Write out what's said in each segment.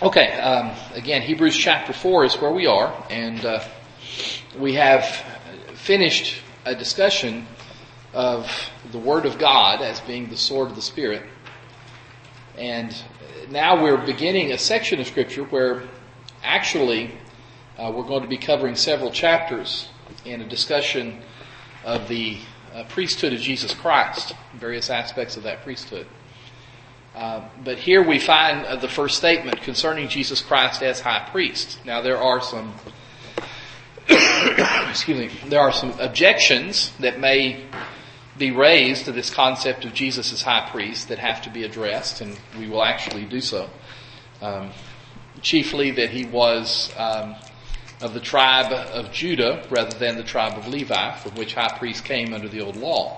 Okay, again, Hebrews chapter 4 is where we are, and we have finished a discussion of the Word of God as being the sword of the Spirit. And now we're beginning a section of Scripture where actually we're going to be covering several chapters in a discussion of the priesthood of Jesus Christ, various aspects of that priesthood. But here we find the first statement concerning Jesus Christ as high priest. Now there are some there are some objections that may be raised to this concept of Jesus as high priest that have to be addressed, and we will actually do so. Chiefly that he was of the tribe of Judah rather than the tribe of Levi, from which high priest came under the old law.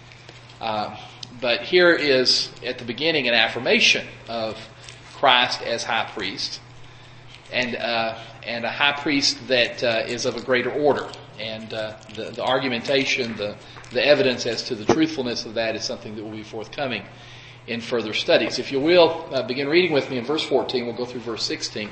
But here is, at the beginning, an affirmation of Christ as high priest, and a high priest that is of a greater order. And the argumentation, the evidence as to the truthfulness of that is something that will be forthcoming in further studies. If you will, begin reading with me in verse 14. We'll go through verse 16.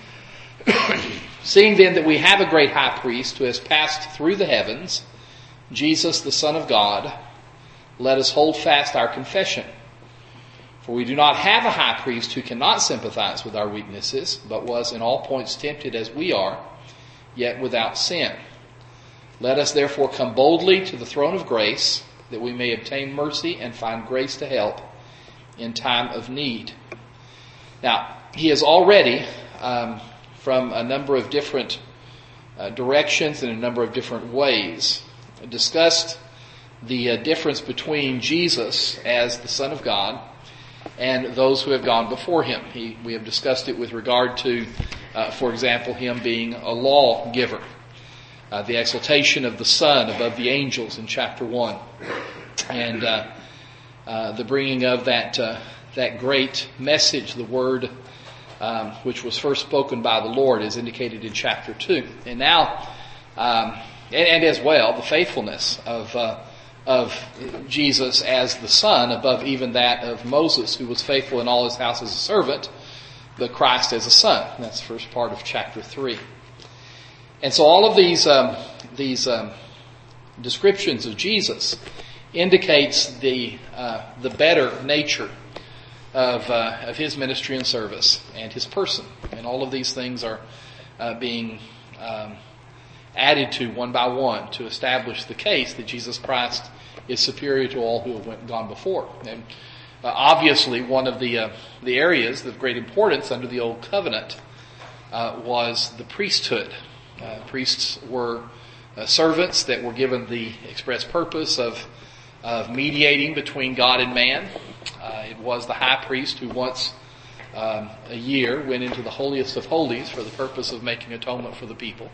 Seeing then that we have a great high priest who has passed through the heavens, Jesus the Son of God, let us hold fast our confession. For we do not have a high priest who cannot sympathize with our weaknesses, but was in all points tempted as we are, yet without sin. Let us therefore come boldly to the throne of grace, that we may obtain mercy and find grace to help in time of need. Now, he has already, from a number of different directions and a number of different ways, discussed the difference between Jesus as the Son of God and those who have gone before him. We have discussed it with regard to, for example, him being a lawgiver, the exaltation of the Son above the angels in chapter 1, and the bringing of that great message, the Word, which was first spoken by the Lord, is indicated in chapter 2. And now, and as well, the faithfulness of Jesus as the Son above even that of Moses, who was faithful in all his house as a servant, but Christ as a Son. That's the first part of chapter 3. And so all of these descriptions of Jesus indicates the better nature of his ministry and service and his person. And all of these things are being added to one by one to establish the case that Jesus Christ is superior to all who have gone before. And obviously, one of the areas of great importance under the Old Covenant was the priesthood. Priests were servants that were given the express purpose of mediating between God and man. It was the high priest who once a year went into the holiest of holies for the purpose of making atonement for the people.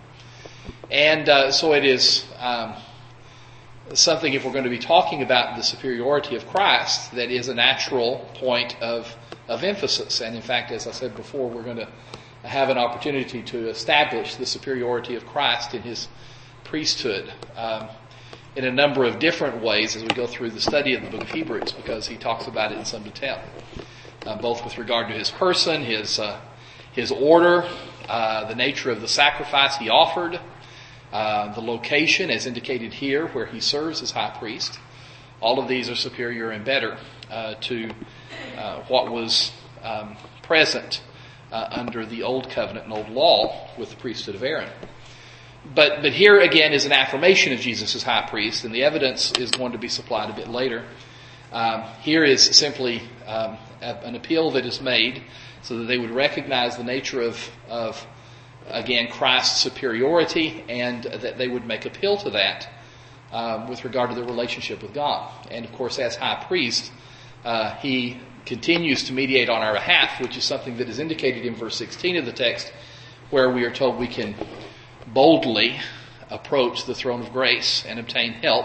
And so it is something, if we're going to be talking about the superiority of Christ, that is a natural point of emphasis. And in fact, as I said before, we're going to have an opportunity to establish the superiority of Christ in his priesthood in a number of different ways as we go through the study of the book of Hebrews, because he talks about it in some detail, both with regard to his person, his order, the nature of the sacrifice he offered, the location as indicated here where he serves as high priest. All of these are superior and better to what was present under the Old Covenant and Old Law with the priesthood of Aaron. But here again is an affirmation of Jesus as high priest, and the evidence is going to be supplied a bit later. Here is simply an appeal that is made so that they would recognize the nature of again, Christ's superiority, and that they would make appeal to that with regard to their relationship with God. And of course, as high priest, he continues to mediate on our behalf, which is something that is indicated in verse 16 of the text, where we are told we can boldly approach the throne of grace and obtain help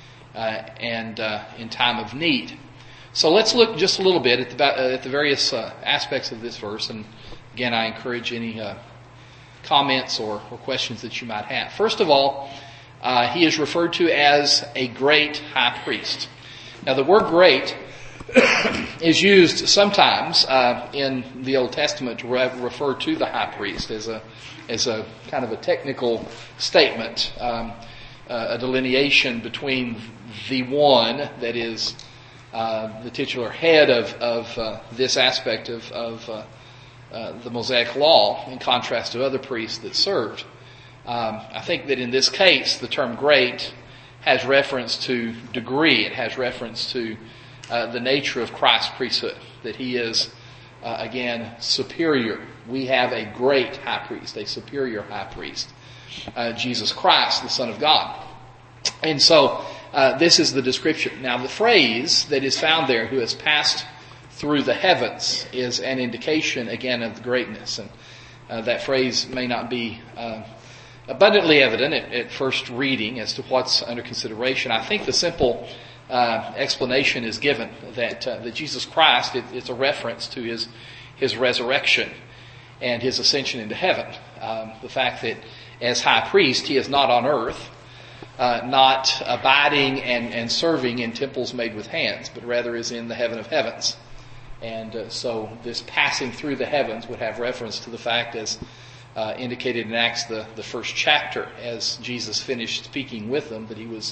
and in time of need. So let's look just a little bit at the various aspects of this verse. And again, I encourage any comments or questions that you might have. First of all, he is referred to as a great high priest. Now, the word great is used sometimes in the Old Testament to refer to the high priest as a kind of a technical statement, a delineation between the one that is the titular head of this aspect of the Mosaic law in contrast to other priests that served. I think that in this case the term great has reference to degree. It has reference to the nature of Christ's priesthood, that he is, again, superior. We have a great high priest, a superior high priest, Jesus Christ, the Son of God. And so this is the description. Now the phrase that is found there, who has passed through the heavens, is an indication, again, of the greatness. And that phrase may not be abundantly evident at first reading as to what's under consideration. I think the simple explanation is given that Jesus Christ, it's a reference to his resurrection and his ascension into heaven. The fact that as high priest, he is not on earth, not abiding and serving in temples made with hands, but rather is in the heaven of heavens. And so this passing through the heavens would have reference to the fact, as indicated in Acts, the first chapter, as Jesus finished speaking with them, that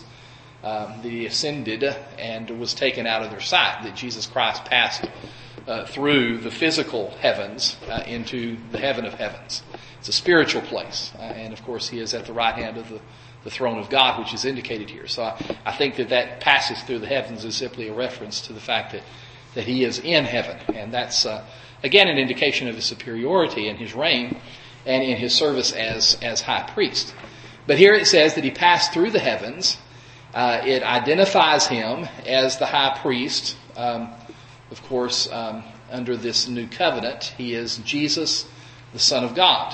he ascended and was taken out of their sight, that Jesus Christ passed through the physical heavens into the heaven of heavens. It's a spiritual place. And of course he is at the right hand of the throne of God, which is indicated here. So I think that passage through the heavens is simply a reference to the fact that he is in heaven. And that's, again, an indication of his superiority in his reign and in his service as high priest. But here it says that he passed through the heavens. It identifies him as the high priest. Of course, under this new covenant, he is Jesus, the Son of God.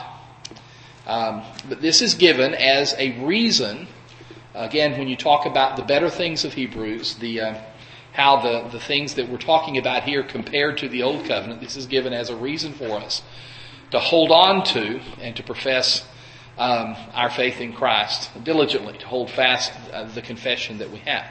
But this is given as a reason, again, when you talk about the better things of Hebrews, how the things that we're talking about here compared to the Old Covenant, this is given as a reason for us to hold on to and to profess our faith in Christ diligently, to hold fast the confession that we have.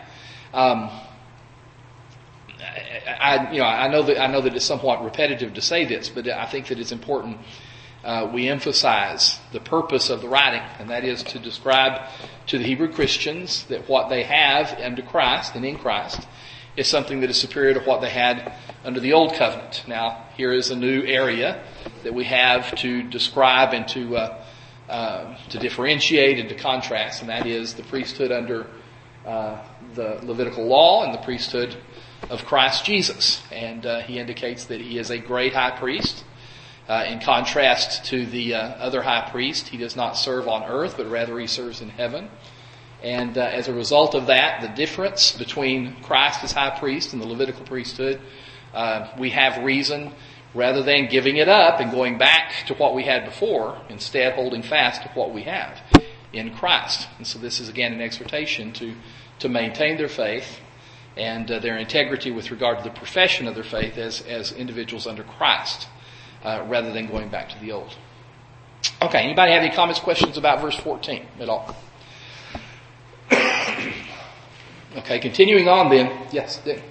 I know that it's somewhat repetitive to say this, but I think that it's important we emphasize the purpose of the writing, and that is to describe to the Hebrew Christians that what they have under Christ and in Christ is something that is superior to what they had under the Old Covenant. Now, here is a new area that we have to describe and to differentiate and to contrast, and that is the priesthood under the Levitical law and the priesthood of Christ Jesus. And he indicates that he is a great high priest. In contrast to the other high priest, he does not serve on earth, but rather he serves in heaven. And as a result of that, the difference between Christ as high priest and the Levitical priesthood, we have reason, rather than giving it up and going back to what we had before, instead holding fast to what we have in Christ. And so this is again an exhortation to maintain their faith and their integrity with regard to the profession of their faith as individuals under Christ, rather than going back to the old. Okay, anybody have any comments, questions about verse 14 at all? Okay, continuing on then. Yes, Dick.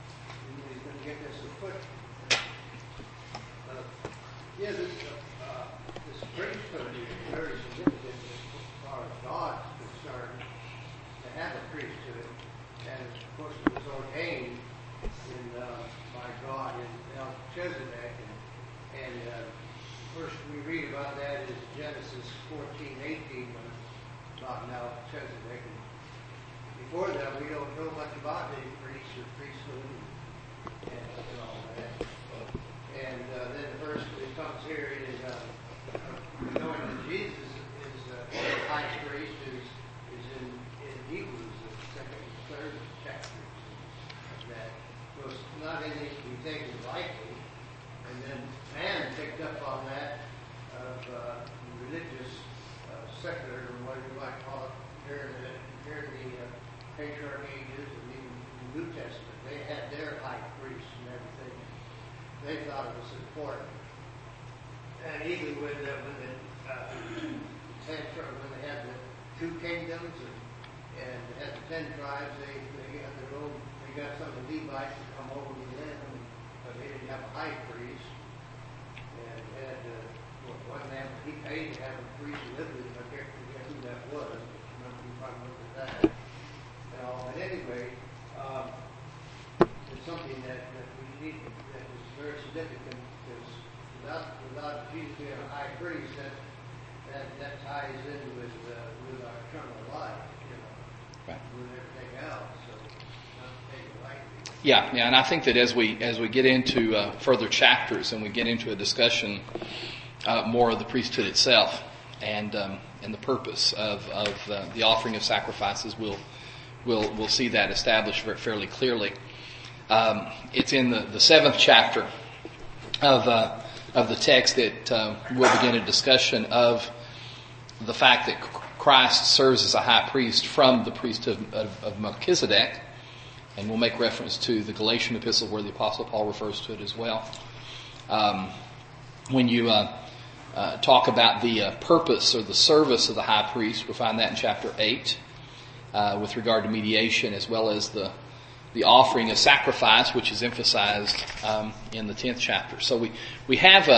This priesthood is very significant as far as God is concerned, to have a priesthood, and of course it was ordained by God in Melchizedek, and first we read about that is Genesis 14:18 about Melchizedek. And before that, we don't know much about the priests or priesthood and all that. And then the verse that comes here is knowing that Jesus is the high priest is in Hebrews, the second and third chapters. That was not anything to be taken lightly. And then man picked up on that of religious, secular, or what you might call it, here in the patriarch ages and even the New Testament. They had their high priests and everything. They thought it was important. And even when they had the two kingdoms and had the 10 tribes, they had their own, they got some of the Levites to come over to them, but they didn't have a high priest. And had one man, he paid to have a priest live with him. I can't forget who that was. You probably look at that. But anyway, it's something that we need, that is very significant, because without Jesus being a high priest, that ties in with our eternal life, Right. with everything else. So not to take it lightly. Yeah, and I think that as we get into further chapters and we get into a discussion more of the priesthood itself and the purpose of the offering of sacrifices, we'll see that established fairly clearly. It's in the 7th chapter of the text that we'll begin a discussion of the fact that Christ serves as a high priest from the priesthood of Melchizedek, and we'll make reference to the Galatian epistle where the Apostle Paul refers to it as well. When you talk about the purpose or the service of the high priest, we'll find that in chapter 8 with regard to mediation, as well as the offering of sacrifice, which is emphasized in the 10th chapter. So we have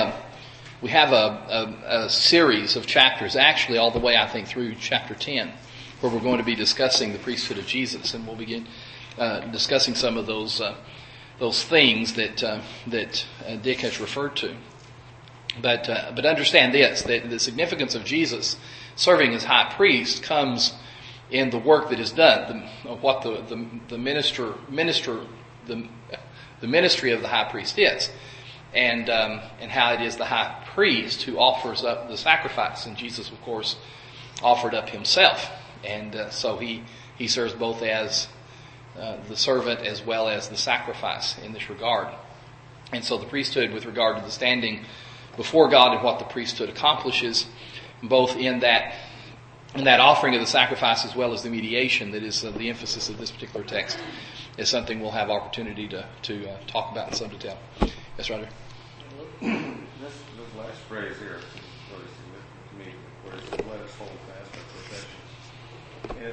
a series of chapters, actually all the way, I think, through chapter 10, where we're going to be discussing the priesthood of Jesus, and we'll begin discussing some of those things that Dick has referred to. But understand this, that the significance of Jesus serving as high priest comes in the work that is done, what the ministry of the high priest is, and how it is the high priest who offers up the sacrifice. And Jesus, of course, offered up himself, and so he serves both as the servant as well as the sacrifice in this regard. And so the priesthood, with regard to the standing before God and what the priesthood accomplishes, both in that offering of the sacrifice as well as the mediation that is the emphasis of this particular text, is something we'll have opportunity to talk about in some detail. Yes, Roger? This last phrase here is really significant to me, where it says, "Let us hold fast our profession." And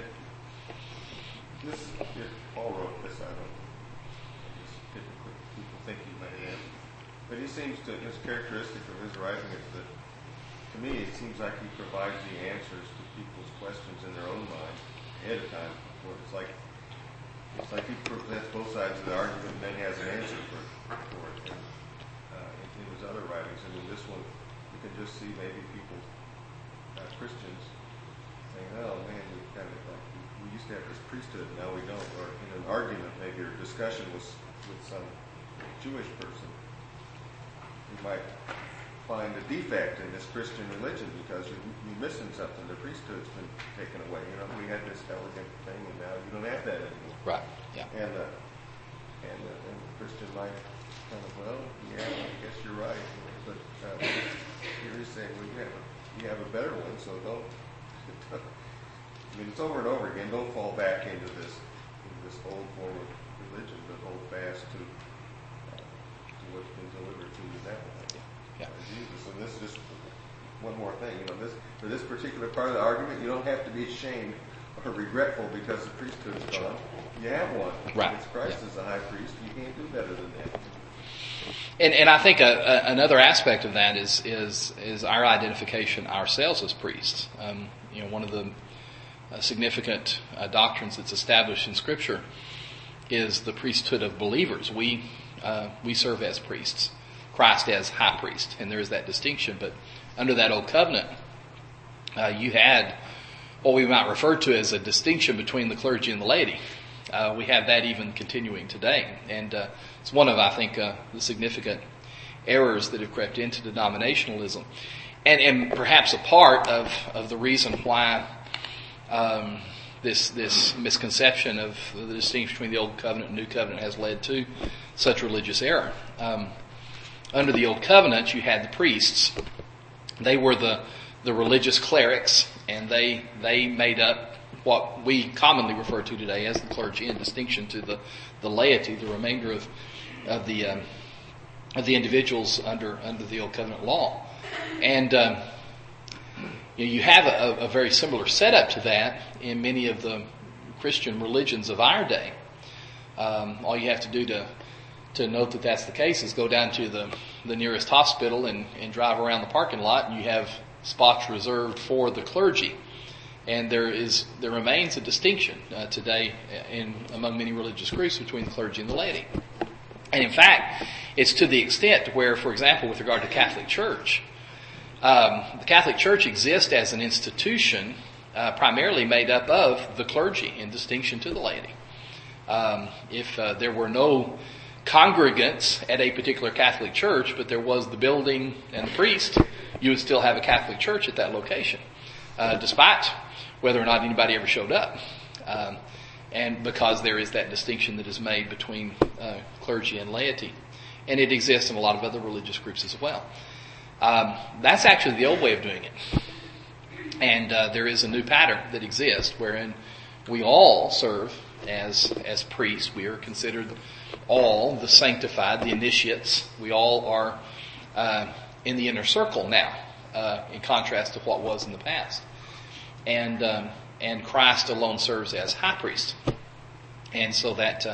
Paul wrote this, I don't know, just typically people think he might have, but he seems to, his characteristic of his writing is that, to me, it seems like he provides the answers to people's questions in their own mind ahead of time. Where it's like he presents both sides of the argument and then has an answer for it. And in his other writings, and in this one, you can just see maybe people, Christians, saying, "Oh man, we used to have this priesthood, now we don't." Or in an argument, maybe, or discussion with some Jewish person, you might find a defect in this Christian religion because you're missing something. The priesthood's been taken away. We had this elegant thing, and now you don't have that anymore. Right. Yeah. And the Christian might kind of, well, yeah, I guess you're right. But here he's saying, well, you have a better one, so don't. I mean, it's over and over again. Don't fall back into this old form of religion, but hold fast to what's been delivered to you that way. Yeah. Jesus. And this is just one more thing. For this particular part of the argument, you don't have to be ashamed or regretful because the priesthood's gone. You have one. Right. It's Christ as the high priest. You can't do better than that. And I think another aspect of that is our identification ourselves as priests. One of the significant doctrines that's established in Scripture is the priesthood of believers. We serve as priests, Christ as high priest, and there is that distinction. But under that old covenant, you had what we might refer to as a distinction between the clergy and the laity. We have that even continuing today, and it's one of, I think, the significant errors that have crept into denominationalism, and perhaps a part of the reason why this misconception of the distinction between the Old Covenant and New Covenant has led to such religious error. Under the Old Covenant, you had the priests. They were the religious clerics, and they made up what we commonly refer to today as the clergy, in distinction to the laity, the remainder of the individuals under the Old Covenant law. And you have a very similar setup to that in many of the Christian religions of our day. All you have to do to note that that's the case is go down to the nearest hospital and drive around the parking lot, and you have spots reserved for the clergy. And there remains a distinction today among many religious groups between the clergy and the laity. And in fact, it's to the extent where, for example, with regard to Catholic Church, the Catholic Church exists as an institution primarily made up of the clergy in distinction to the laity. If there were no congregants at a particular Catholic church, but there was the building and the priest, you would still have a Catholic church at that location, despite whether or not anybody ever showed up. And because there is that distinction that is made between clergy and laity. And it exists in a lot of other religious groups as well. That's actually the old way of doing it. And there is a new pattern that exists wherein we all serve as priests. We are considered all the sanctified, the initiates. We all are in the inner circle now, in contrast to what was in the past. And Christ alone serves as high priest. And so that,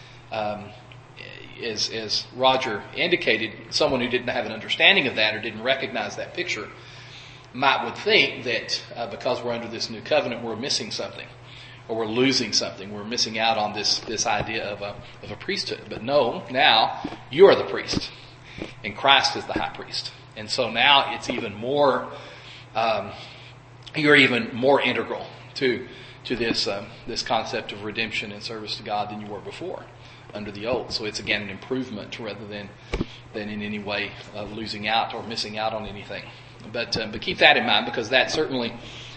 as Roger indicated, someone who didn't have an understanding of that or didn't recognize that picture would think that because we're under this new covenant, we're missing something, or we're losing something. We're missing out on this idea of a priesthood. But no, now you are the priest, and Christ is the high priest. And so now it's even more, you're even more integral to this concept of redemption and service to God than you were before under the old. So it's again an improvement rather than in any way losing out or missing out on anything. But keep that in mind, because that certainly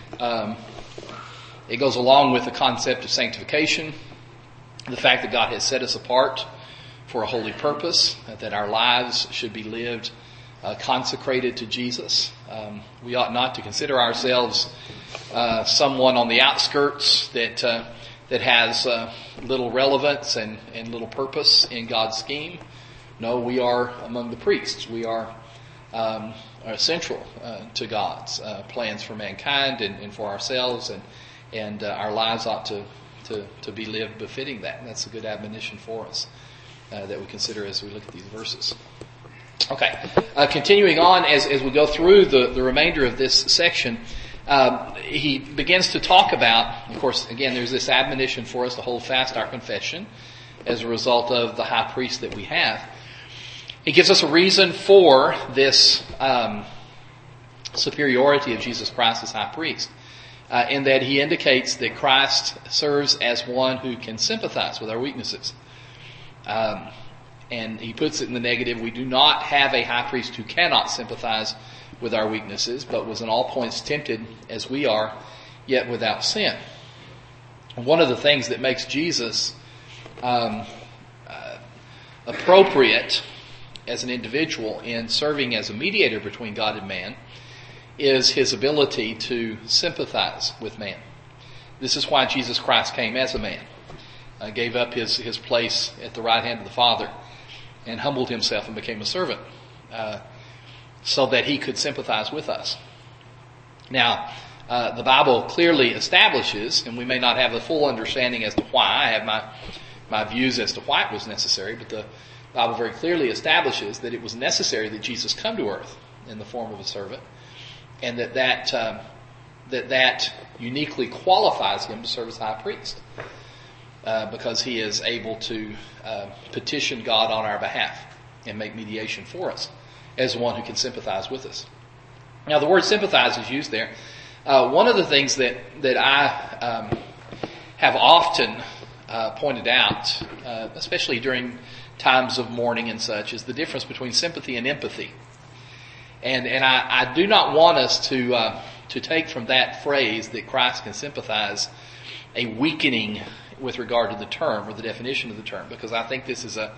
it goes along with the concept of sanctification, the fact that God has set us apart for a holy purpose, that our lives should be lived consecrated to Jesus. We ought not to consider ourselves someone on the outskirts that has little relevance and little purpose in God's scheme. No, we are among the priests. We are central to God's plans for mankind and for ourselves, and our lives ought to be lived befitting that. And that's a good admonition for us that we consider as we look at these verses. Okay, continuing on as we go through the remainder of this section, he begins to talk about, of course, again, there's this admonition for us to hold fast our confession as a result of the high priest that we have. He gives us a reason for this superiority of Jesus Christ as high priest, in that he indicates that Christ serves as one who can sympathize with our weaknesses. And he puts it in the negative. We do not have a high priest who cannot sympathize with our weaknesses, but was in all points tempted as we are, yet without sin. One of the things that makes Jesus appropriate as an individual in serving as a mediator between God and man is his ability to sympathize with man. This is why Jesus Christ came as a man, gave up his place at the right hand of the Father, and humbled himself and became a servant, so that he could sympathize with us. Now, the Bible clearly establishes, and we may not have a full understanding as to why. I have my views as to why it was necessary, but the Bible very clearly establishes that it was necessary that Jesus come to earth in the form of a servant, and that uniquely qualifies him to serve as high priest, because he is able to petition God on our behalf and make mediation for us as one who can sympathize with us. Now, the word sympathize is used there. One of the things that I have often pointed out, especially during times of mourning and such, is the difference between sympathy and empathy. And I do not want us to take from that phrase that Christ can sympathize a weakening with regard to the term or the definition of the term, because I think this is an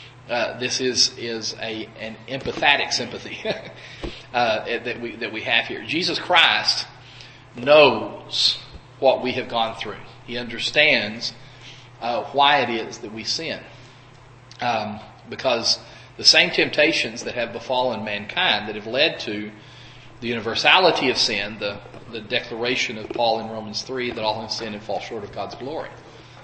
empathetic sympathy that we have here. Jesus Christ knows what we have gone through. He understands why it is that we sin, because the same temptations that have befallen mankind, that have led to the universality of sin, the declaration of Paul in Romans 3 that all have sinned and fall short of God's glory.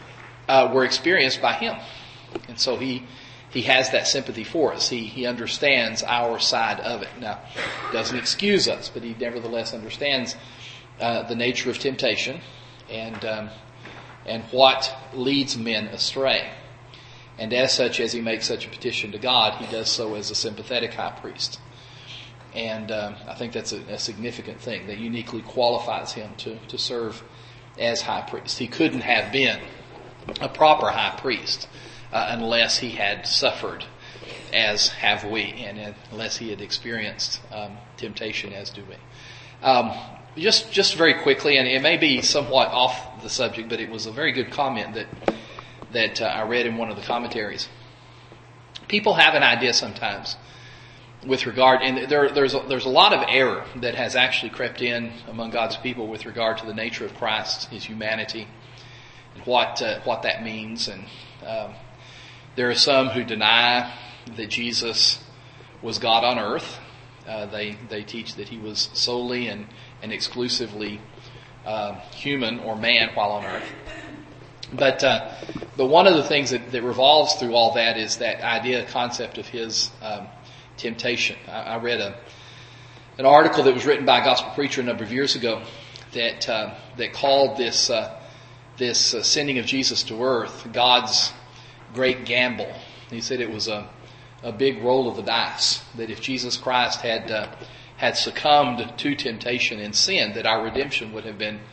were experienced by him. And so he has that sympathy for us. He understands our side of it. Now, doesn't excuse us, but he nevertheless understands the nature of temptation and what leads men astray. And as such, as he makes such a petition to God, he does so as a sympathetic high priest. And I think that's a significant thing that uniquely qualifies him to serve as high priest. He couldn't have been a proper high priest unless he had suffered as have we, and unless he had experienced temptation as do we. Just very quickly, and it may be somewhat off the subject, but it was a very good comment that I read in one of the commentaries. People have an idea sometimes with regard, and there's a lot of error that has actually crept in among God's people with regard to the nature of Christ, his humanity, and what that means. And there are some who deny that Jesus was God on earth. They teach that he was solely and exclusively human or man while on earth. But one of the things that revolves through all that is that concept of his temptation. I read an article that was written by a gospel preacher a number of years ago that called this sending of Jesus to earth God's great gamble. He said it was a big roll of the dice, that if Jesus Christ had succumbed to temptation and sin, that our redemption would have been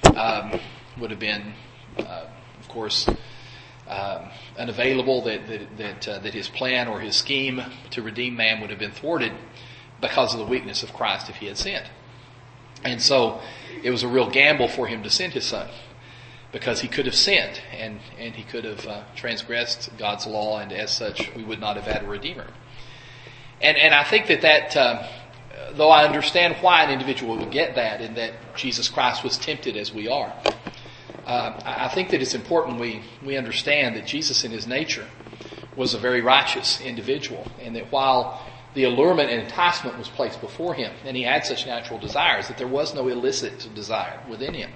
of course unavailable, that his plan or his scheme to redeem man would have been thwarted because of the weakness of Christ if he had sinned. And so it was a real gamble for him to send his son, because he could have sinned and he could have transgressed God's law, and as such we would not have had a redeemer. And I think that though I understand why an individual would get that, and that Jesus Christ was tempted as we are, I think that it's important we understand that Jesus in his nature was a very righteous individual, and that while the allurement and enticement was placed before him, and he had such natural desires, that there was no illicit desire within him.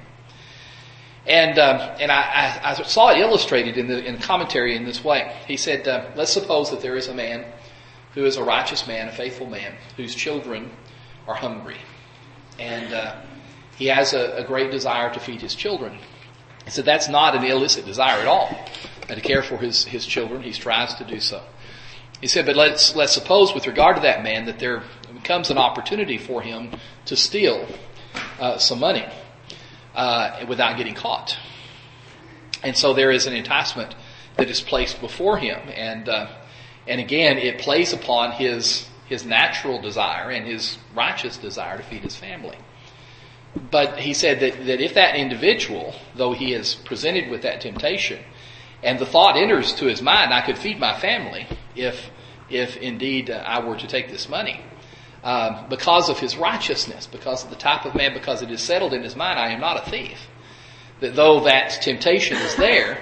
And I saw it illustrated in the commentary in this way. He said, let's suppose that there is a man who is a righteous man, a faithful man, whose children are hungry. And he has a great desire to feed his children. He said that's not an illicit desire at all, to care for his children. He strives to do so. He said, but let's suppose with regard to that man that there becomes an opportunity for him to steal some money without getting caught. And so there is an enticement that is placed before him, and again it plays upon his natural desire and his righteous desire to feed his family. But he said that if that individual, though he is presented with that temptation, and the thought enters to his mind, I could feed my family if indeed I were to take this money, because of his righteousness, because of the type of man, because it is settled in his mind, I am not a thief. That though that temptation is there,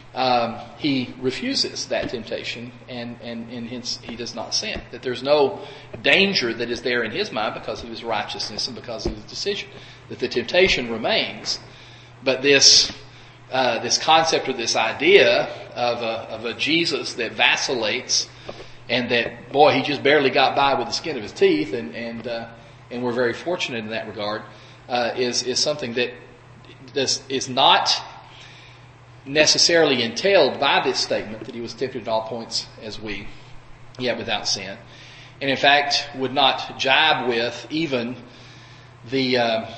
he refuses that temptation, and hence he does not sin. That there's no danger that is there in his mind because of his righteousness and because of his decision. That the temptation remains, but this concept or this idea of a Jesus that vacillates, and that, boy, he just barely got by with the skin of his teeth, and we're very fortunate in that regard, is something that is not necessarily entailed by this statement that he was tempted at all points as we, yet without sin, and in fact would not jibe with even the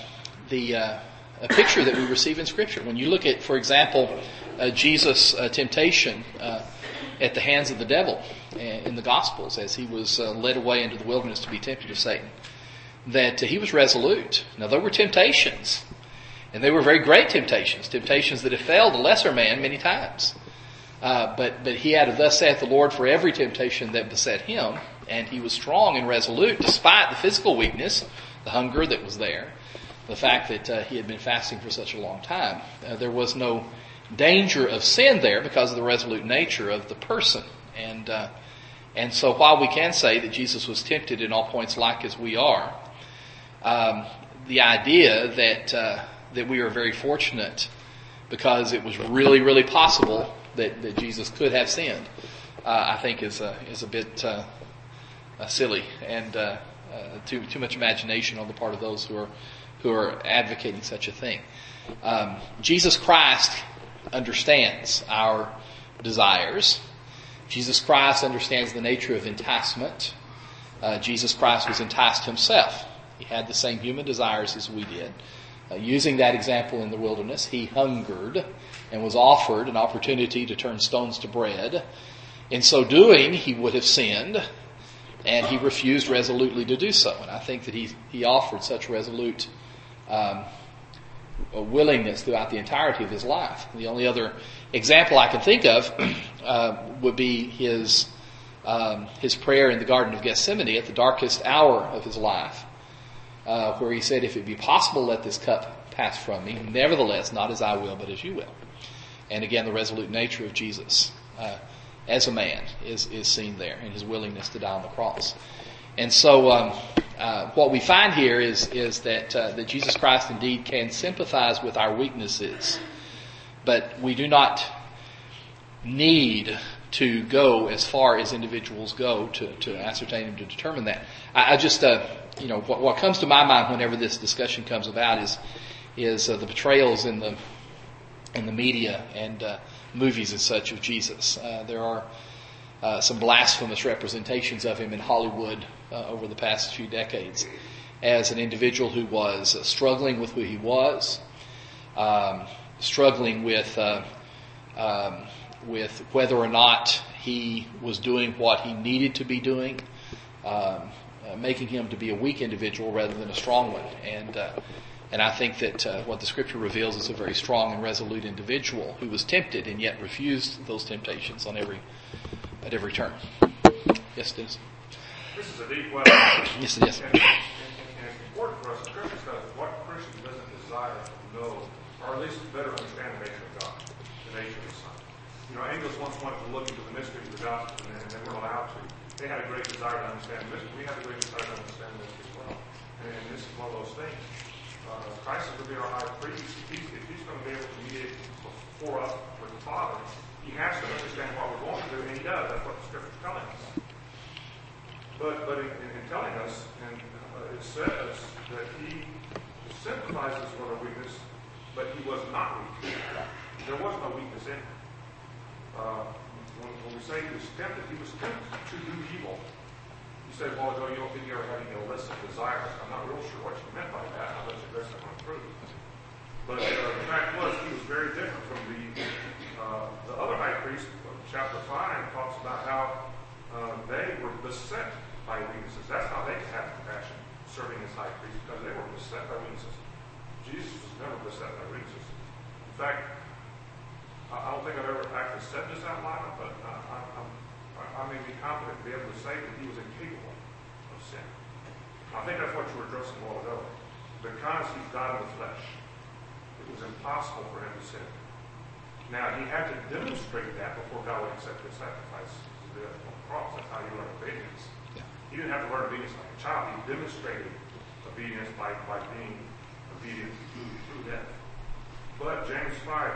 picture that we receive in Scripture. When you look at, for example, Jesus' temptation at the hands of the devil in the Gospels, as he was led away into the wilderness to be tempted of Satan, that he was resolute. Now there were temptations, and they were very great temptations that have failed a lesser man many times. But he had a thus saith the Lord for every temptation that beset him, and he was strong and resolute despite the physical weakness, the hunger that was there, the fact that he had been fasting for such a long time. There was no danger of sin there because of the resolute nature of the person. And so while we can say that Jesus was tempted in all points like as we are, the idea that we are very fortunate because it was really, really possible that Jesus could have sinned, I think is a bit silly and too much imagination on the part of those who are advocating such a thing. Jesus Christ understands our desires. Jesus Christ understands the nature of enticement. Jesus Christ was enticed himself. He had the same human desires as we did. Using that example in the wilderness, he hungered and was offered an opportunity to turn stones to bread. In so doing, he would have sinned, and he refused resolutely to do so. And I think that he offered such resolute willingness throughout the entirety of his life. The only other example I can think of would be his prayer in the Garden of Gethsemane at the darkest hour of his life, where he said, "If it be possible, let this cup pass from me. Nevertheless, not as I will, but as you will." And again, the resolute nature of Jesus as a man is seen there in his willingness to die on the cross. And so what we find here is that Jesus Christ indeed can sympathize with our weaknesses, but we do not need to go as far as individuals go to ascertain and to determine that. I just, what comes to my mind whenever this discussion comes about is the portrayals in the media and movies and such of Jesus. There are some blasphemous representations of him in Hollywood over the past few decades as an individual who was struggling with who he was, struggling with whether or not he was doing what he needed to be doing, making him to be a weak individual rather than a strong one. And I think that what the Scripture reveals is a very strong and resolute individual who was tempted and yet refused those temptations at every turn. Yes, it is. This is a deep question. Yes, it is. And it's important for us as Christians because what Christian doesn't desire to know, or at least better understand the nature of God, the nature of the Son. Angels once wanted to look into the mystery of the gospel, and they weren't allowed to. They had a great desire to understand the mystery. We have a great desire to understand the mystery as well. And this is one of those things. Christ is going to be our high priest. If he's going to be able to mediate for us with the Father, he has to understand what we're going to do, and he does. That's what the Scripture is telling us. But in telling us, and it says that he sympathizes with our weakness, but he was not weak. There was no weakness in him. When we say he was tempted to do evil. You say, well, you don't think you ever had any illicit desires. I'm not real sure what you meant by that. I'll let you rest that one through. But the fact was, he was very different from the other high priest. Chapter 5 talks about how they were beset by weaknesses. That's how they could have compassion serving as high priest, because they were beset by weaknesses. Jesus was never beset by weaknesses. In fact, I don't think I've ever actually said this out loud, but I may be confident to be able to say that he was incapable of sin. I think that's what you were addressing a while ago. Because he's God in the flesh, it was impossible for him to sin. Now, he had to demonstrate that before God would accept his sacrifice on the cross. That's how he learned obedience. Yeah. He didn't have to learn obedience like a child. He demonstrated obedience by being obedient through death. But James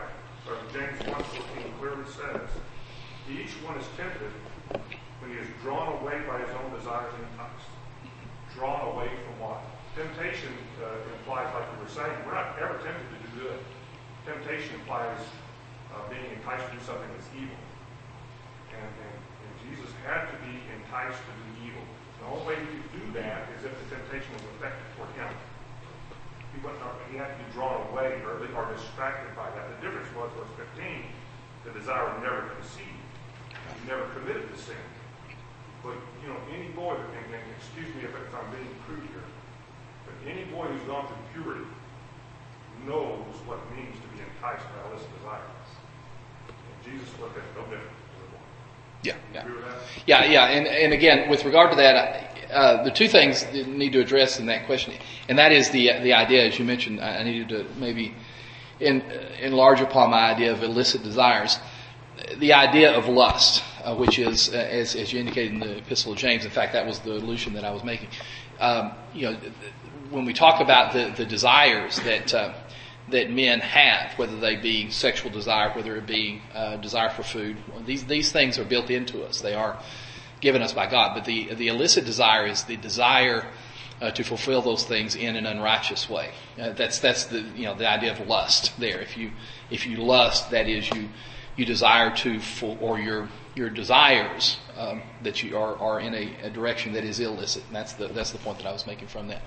1:14 clearly says, each one is tempted when he is drawn away by his own desires and enticed. Drawn away from what? Temptation implies, like we were saying, we're not ever tempted to do good. Temptation implies being enticed to do something that's evil. And Jesus had to be enticed to do evil. The only way he could do that is if the temptation was effective for him. He had to be drawn away or distracted by that. The difference was, verse 15, the desire was never conceived. He never committed the sin. But, any boy, and excuse me if I'm being crude here, but any boy who's gone through puberty knows what it means to be enticed by illicit desires. And Jesus looked at it no different as a boy. Yeah. Agree with that? Yeah. And again, with regard to that, the two things that need to address in that question, and that is the idea, as you mentioned, I needed to maybe enlarge upon my idea of illicit desires. The idea of lust, which is, as you indicated in the Epistle of James, in fact, that was the allusion that I was making. When we talk about the desires that men have, whether they be sexual desire, whether it be desire for food. These things are built into us. They are given us by God. But the illicit desire is the desire to fulfill those things in an unrighteous way. That's the the idea of lust there. If you lust, that is you desire to or your desires that you are in a direction that is illicit. And that's the point that I was making from that.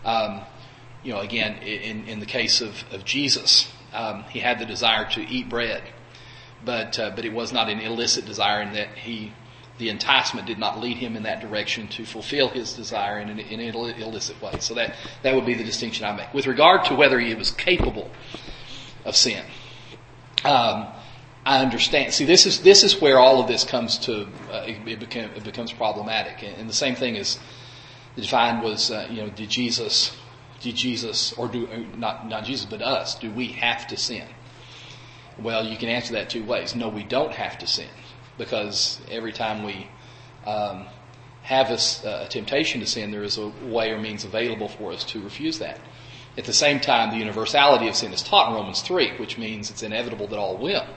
Again, in the case of Jesus, he had the desire to eat bread, but it was not an illicit desire in that the enticement did not lead him in that direction to fulfill his desire in an illicit way. So that would be the distinction I make. With regard to whether he was capable of sin, I understand. See, this is where all of this comes to it becomes problematic. And the same thing is defined was did Jesus or do not Jesus but us, do we have to sin? Well, you can answer that two ways. No, we don't have to sin, because every time we have a temptation to sin, there is a way or means available for us to refuse that. At the same time, the universality of sin is taught in Romans 3, which means it's inevitable that all will.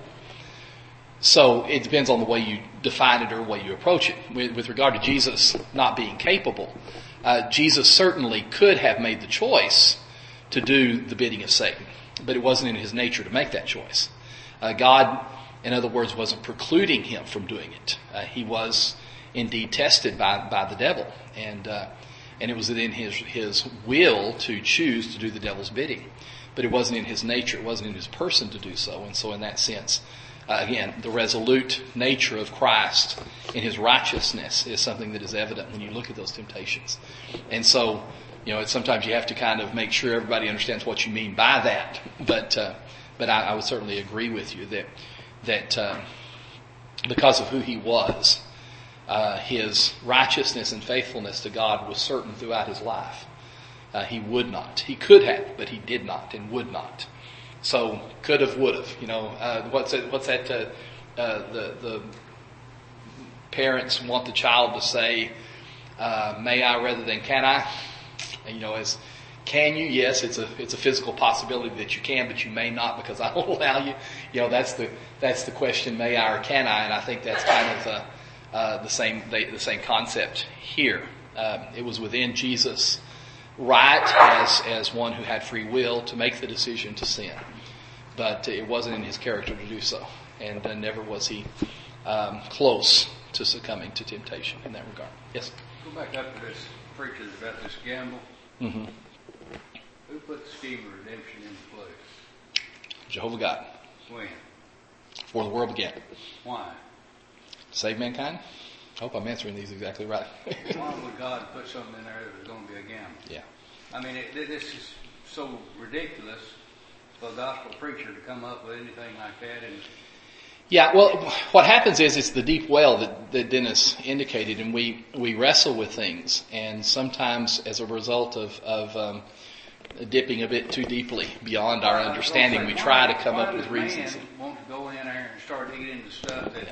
So it depends on the way you define it or the way you approach it. With regard to Jesus not being capable, Jesus certainly could have made the choice to do the bidding of Satan, but it wasn't in his nature to make that choice. God, in other words, wasn't precluding him from doing it. He was indeed tested by the devil, and it was within his will to choose to do the devil's bidding, but it wasn't in his nature, it wasn't in his person to do so. And so in that sense, again, the resolute nature of Christ in his righteousness is something that is evident when you look at those temptations. And so, sometimes you have to kind of make sure everybody understands what you mean by that. But I would certainly agree with you that because of who he was, his righteousness and faithfulness to God was certain throughout his life. He would not. He could have, but he did not and would not. So could have, would have. What's that? The parents want the child to say, "May I" rather than "Can I?" And, as can you? Yes, it's a physical possibility that you can, but you may not because I won't allow you. That's the question: May I or can I? And I think that's kind of the same concept here. It was within Jesus' right as one who had free will to make the decision to sin, but it wasn't in his character to do so, and never was he close to succumbing to temptation in that regard. Yes? Go back up to this preacher about this gamble. Mm-hmm. Who put the scheme of redemption into place? Jehovah God. When? Before the world began. Why? Save mankind? I hope I'm answering these exactly right. Why would God put something in there that was going to be a gamble? Yeah. I mean, this is so ridiculous for a gospel preacher to come up with anything like that. And yeah, well, what happens is it's the deep well that Dennis indicated, and we wrestle with things, and sometimes as a result of dipping a bit too deeply beyond our understanding, we try to come up with reasons. Man want to go in there and start digging into stuff that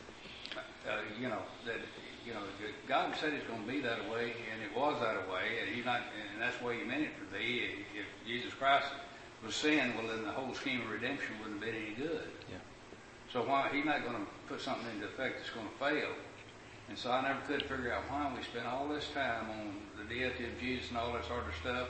God said it's going to be that way, and it was that way, and that's the way He meant it to be. If Jesus Christ was sin, well, then the whole scheme of redemption wouldn't have been any good. Yeah. So why He's not going to put something into effect that's going to fail? And so I never could figure out why we spend all this time on the deity of Jesus and all that sort of stuff.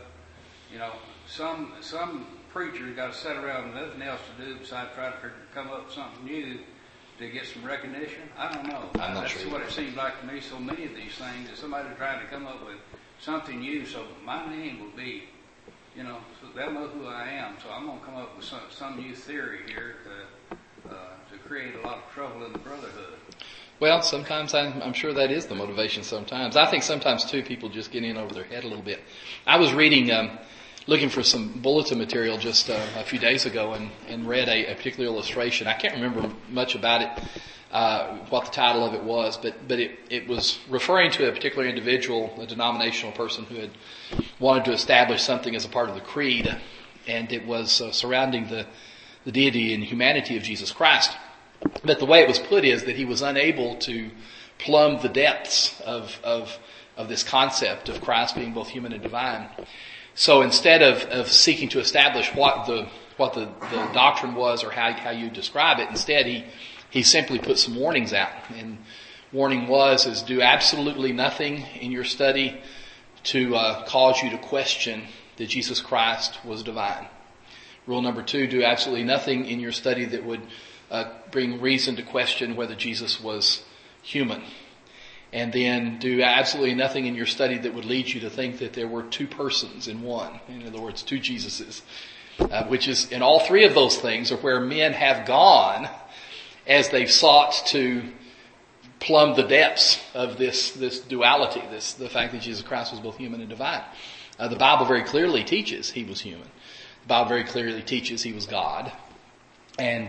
Some preachers got to sit around with nothing else to do besides try to come up with something new to get some recognition. I don't know. That's sure what it seems like to me. So many of these things is somebody trying to come up with something new, so my name will be, so they'll know who I am. So I'm going to come up with some new theory here to create a lot of trouble in the brotherhood. Well, sometimes I'm sure that is the motivation sometimes. I think sometimes, too, people just get in over their head a little bit. I was reading, looking for some bulletin material just a few days ago and read a particular illustration. I can't remember much about it, what the title of it was, but it was referring to a particular individual, a denominational person who had wanted to establish something as a part of the creed, and it was surrounding the deity and humanity of Jesus Christ. But the way it was put is that he was unable to plumb the depths of this concept of Christ being both human and divine. So instead of seeking to establish what the the doctrine was or how you describe it. Instead, he simply put some warnings out. And warning is do absolutely nothing in your study to cause you to question that Jesus Christ was divine. Rule number 2, do absolutely nothing in your study that would bring reason to question whether Jesus was human. And then do absolutely nothing in your study that would lead you to think that there were two persons in one. In other words, two Jesuses. Which is, in all three of those things are where men have gone as they've sought to plumb the depths of this duality, the fact that Jesus Christ was both human and divine. The Bible very clearly teaches he was human. The Bible very clearly teaches he was God. And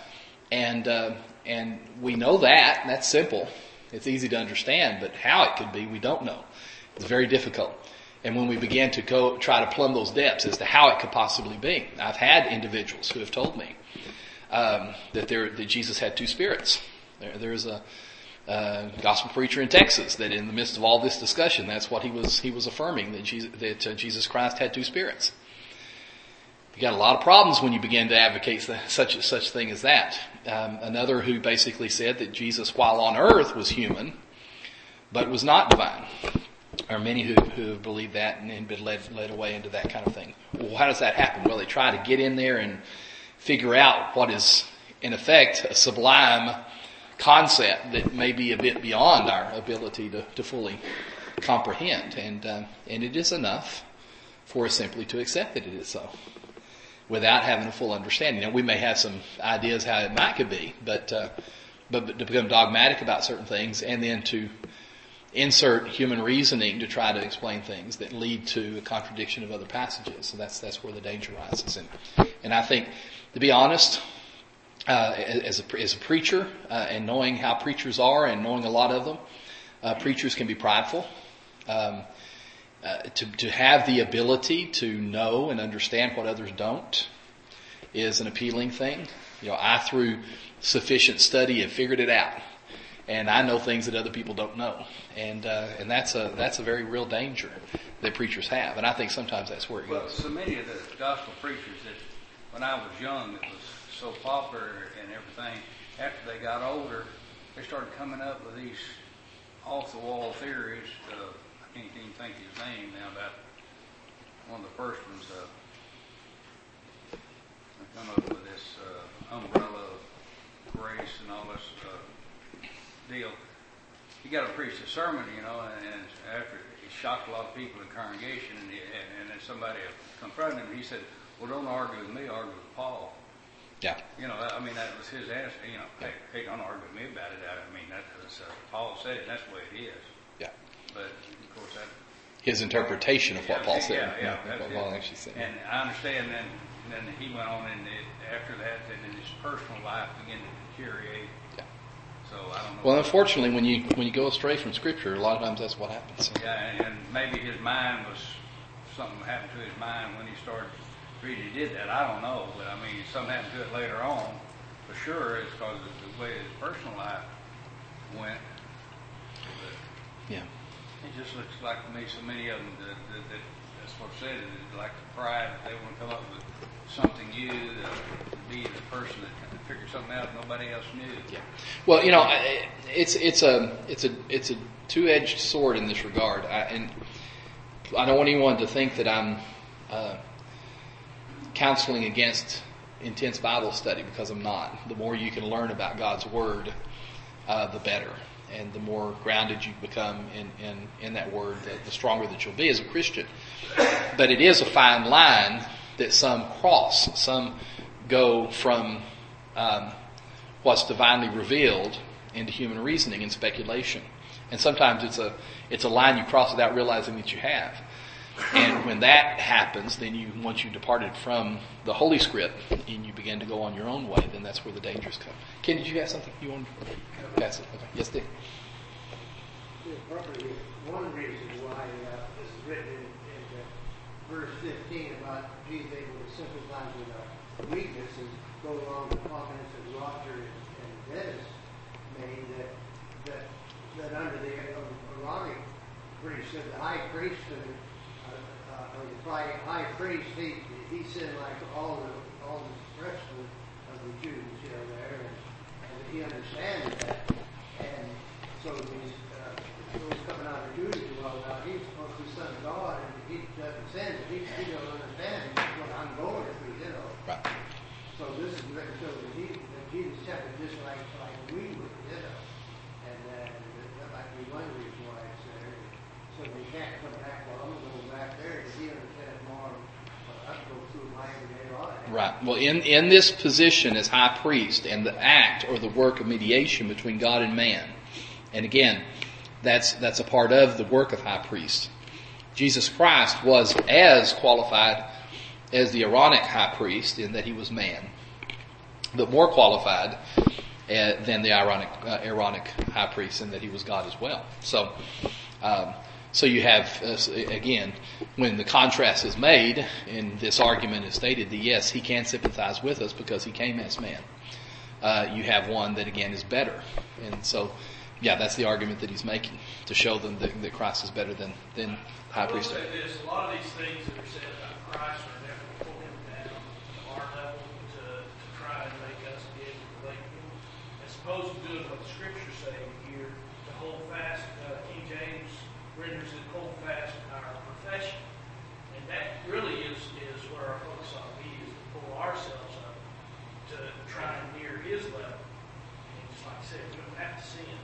we know that, and that's simple. It's easy to understand, but how it could be, we don't know. It's very difficult. And when we began to go try to plumb those depths as to how it could possibly be, I've had individuals who have told me that Jesus had two spirits. There's a gospel preacher in Texas that, in the midst of all this discussion, that's what he was affirming, that Jesus Christ had two spirits. You got a lot of problems when you begin to advocate such thing as that. Another who basically said that Jesus, while on earth, was human, but was not divine. There are many who believe that and been led away into that kind of thing. Well, how does that happen? Well, they try to get in there and figure out what is, in effect, a sublime concept that may be a bit beyond our ability to fully comprehend. And it is enough for us simply to accept that it is so, without having a full understanding. Now, we may have some ideas how it might could be, but to become dogmatic about certain things and then to insert human reasoning to try to explain things that lead to a contradiction of other passages. So that's where the danger rises. And I think, to be honest, as a preacher, and knowing how preachers are and knowing a lot of them, preachers can be prideful. To have the ability to know and understand what others don't is an appealing thing. I, through sufficient study, have figured it out. And I know things that other people don't know. And that's a very real danger that preachers have. And I think sometimes that's where it goes. Well, so many of the gospel preachers that, when I was young, it was so popular and everything, after they got older, they started coming up with these off-the-wall theories. I can't even think his name now, about one of the first ones. They come up with this umbrella of grace and all this deal. He got to preach a sermon, and after he shocked a lot of people in the congregation, and then somebody confronted him. He said, "Well, don't argue with me, argue with Paul." Yeah. That was his answer. Hey, don't argue with me about it. That was Paul said it. That's the way it is. Yeah. But of course, that his interpretation of what Paul said. Yeah, that's what Paul actually said. And I understand. Then he went on, and after that, then his personal life began to deteriorate. Yeah. So I don't know. Well, unfortunately, when you go astray from Scripture, a lot of times that's what happens. Yeah, and maybe his mind was, something happened to his mind when he started reading. He did that. I don't know, but something happened to it later on. For sure, it's because of the way his personal life went. But yeah. it just looks like to me, so many of them that's what I said. It's like the pride that they want to come up with something new, to be the person that can figure something out nobody else knew. Yeah. Well, it's a two-edged sword in this regard, and I don't want anyone to think that I'm counseling against intense Bible study, because I'm not. The more you can learn about God's Word, the better, and the more grounded you become in that Word, the stronger that you'll be as a Christian. But it is a fine line that some cross. Some go from what's divinely revealed into human reasoning and speculation. And sometimes it's a line you cross without realizing that you have. And when that happens, then once you've departed from the Holy Script and you begin to go on your own way, then that's where the dangers come. Ken, did you have something you wanted to pass it? Okay. Yes, Dick. Probably one reason why this is written in verse 15 about Jesus able to sympathize with our weaknesses, go along with the comments that Roger and Dennis made, that under the Aaronic priesthood, the high priesthood high priest, he said like all the rest of the Jews, there, and he understands that, and so those coming out of Judah, well, now he's supposed to be the Son of God, and he doesn't send it. He don't understand what I'm going through, Right. So this is so that Jesus suffered just like we would, and that might be one reason why it's there. So we can't come back. Well, I'm going to go back there because he understands more. I can go through my everyday life. Right. Well, in this position as high priest and the act or the work of mediation between God and man, and again, that's a part of the work of high priest. Jesus Christ was as qualified as the Aaronic high priest in that he was man, but more qualified than the Aaronic high priest in that he was God as well. So you have, again, when the contrast is made, and this argument is stated that yes, he can sympathize with us because he came as man. You have one that again is better. And so, yeah, that's the argument that he's making, to show them that Christ is better than high priest. I will say this, a lot of these things that are said about Christ are never to pull him down to our level to try and make us be able to relate to him. As opposed to doing what the scriptures say here, to hold fast, King James renders it hold fast our profession. And that really is where our focus ought to be, is to pull ourselves up to try and near his level. And just like I said, we don't have to sin.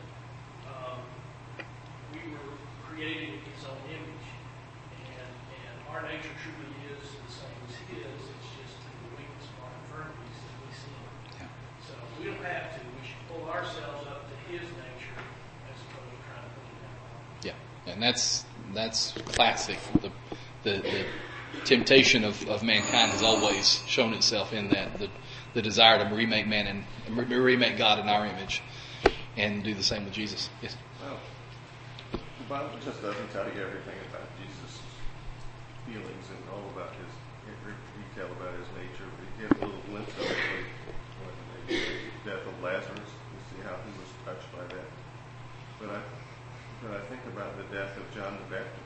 We were created in his own image. And our nature truly is the same as his. It's just through the weakness of our infirmities that we sin. Yeah. So we don't have to. We should pull ourselves up to his nature as opposed to trying to put him down. Yeah, and that's classic. The temptation of mankind has always shown itself in that the desire to remake man and remake God in our image, and do the same with Jesus. Yes. Well, the Bible just doesn't tell you everything about Jesus' feelings and all about his every detail about his nature. But you get a little glimpse of it when the death of Lazarus. You see how he was touched by that. But I think about the death of John the Baptist.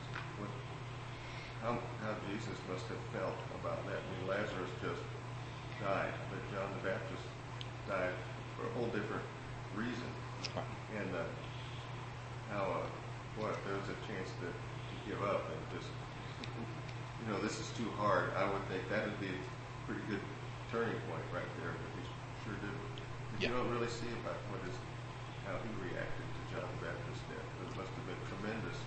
How Jesus must have felt about that. I mean, Lazarus just died, but John the Baptist died for a whole different reason. And how there was a chance to give up and just, this is too hard. I would think that would be a pretty good turning point right there, but he sure did. You don't really see about how he reacted to John the Baptist's death. It must have been tremendous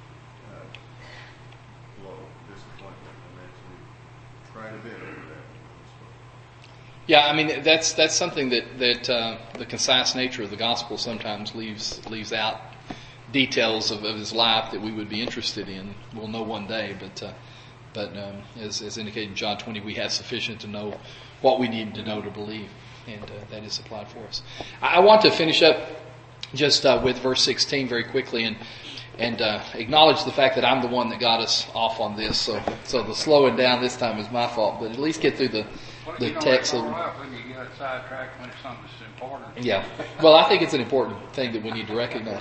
blow, disappointment, and actually cried a bit over that. Yeah, I mean that's something that the concise nature of the gospel sometimes leaves out details of his life that we would be interested in. We'll know one day, but as indicated in John 20, we have sufficient to know what we need to know to believe, and that is supplied for us. I want to finish up just with verse 16 very quickly, and acknowledge the fact that I'm the one that got us off on this. So the slowing down this time is my fault, but at least get through the text. When you get sidetracked when it's something that's important. Yeah. Well, I think it's an important thing that we need to recognize.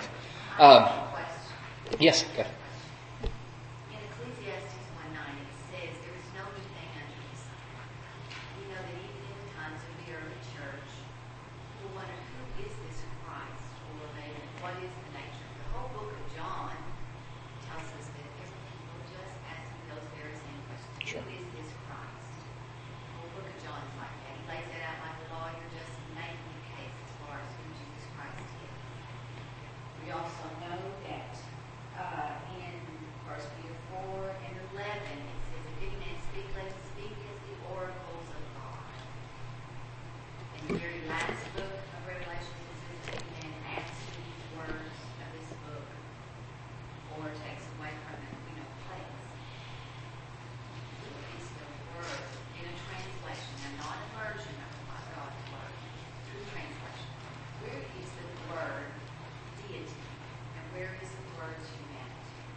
Yes. Okay. In Ecclesiastes 1:9, it says, "There is no new thing under the sun." We know that even in the times of the early church, we wondered, who is this Christ? Or what is the nature? The whole book of John tells us that different people just asking those very same questions. Sure. Who is this Christ? The whole book of John is like that. He lays it out like a lawyer, just making the case as far as who Jesus Christ is. We also know that in 1 Peter 4 and 11, it says, "If any man speak, let him speak as the oracles of God." In the very last book of Revelation, it says, "If any man adds to these words of this book, or takes away from it, place." So it's the word in a translation, and not a version of God's word. True translation. Where is the word deity? And where is the word humanity?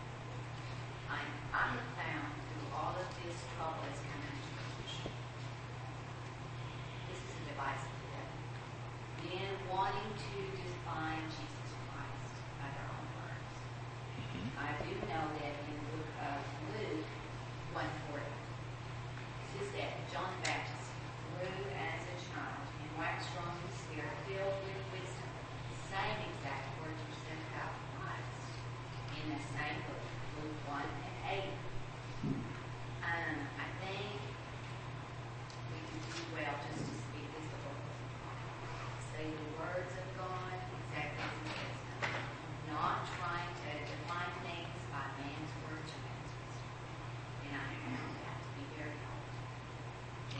I have found through all of this trouble that's come into church, this is a device of the devil. Men wanting to define Jesus Christ by their own words. I do know that in the book of Luke,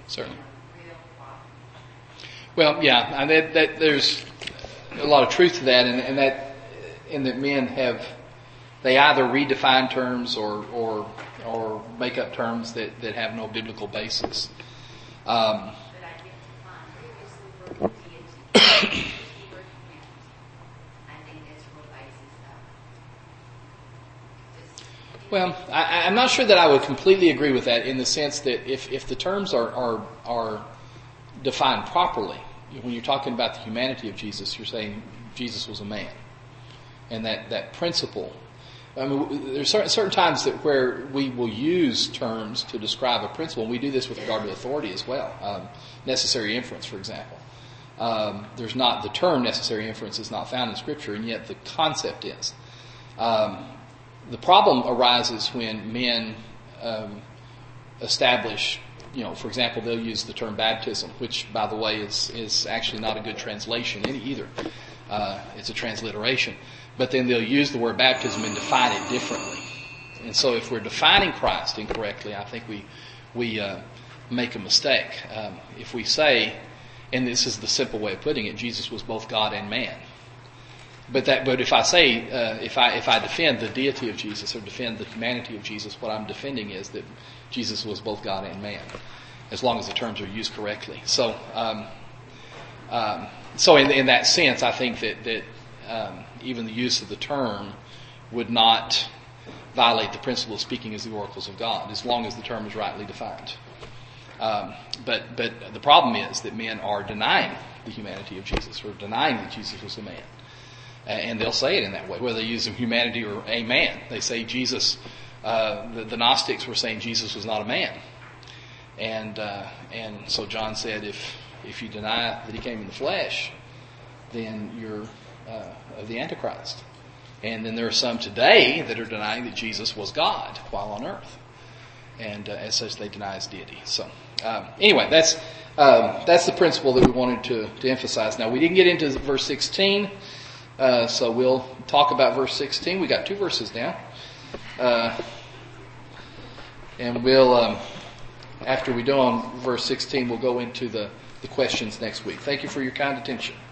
Certainly. Real problem. Well, yeah, and that there's a lot of truth to that, and that men they either redefine terms or make up terms that have no biblical basis. But I get to find is the word deity. The word humanity. I think that's real basis of. Well, I'm not sure that I would completely agree with that in the sense that if the terms are defined properly, when you're talking about the humanity of Jesus, you're saying Jesus was a man, and that principle. I mean, there's certain times where we will use terms to describe a principle, and we do this with regard to authority as well. Necessary inference, for example. There's not the term necessary inference is not found in Scripture, and yet the concept is. The problem arises when men establish, for example, they'll use the term baptism, which, by the way, is actually not a good translation either. It's a transliteration. But then they'll use the word baptism and define it differently. And so if we're defining Christ incorrectly, I think we make a mistake. If we say, and this is the simple way of putting it, Jesus was both God and man. But if I say, if I defend the deity of Jesus or defend the humanity of Jesus, what I'm defending is that Jesus was both God and man, as long as the terms are used correctly. So in that sense, I think that even the use of the term would not violate the principle of speaking as the oracles of God, as long as the term is rightly defined. But the problem is that men are denying the humanity of Jesus, or denying that Jesus was a man. And they'll say it in that way, whether they use humanity or a man. They say Jesus, the Gnostics were saying Jesus was not a man. And so John said, if you deny that he came in the flesh, then you're of the Antichrist. And then there are some today that are denying that Jesus was God while on earth. And as such, they deny his deity. So anyway, that's the principle that we wanted to emphasize. Now, we didn't get into verse 16, so we'll talk about verse 16. We got 2 verses now. And we'll, after we do on verse 16, we'll go into the questions next week. Thank you for your kind attention.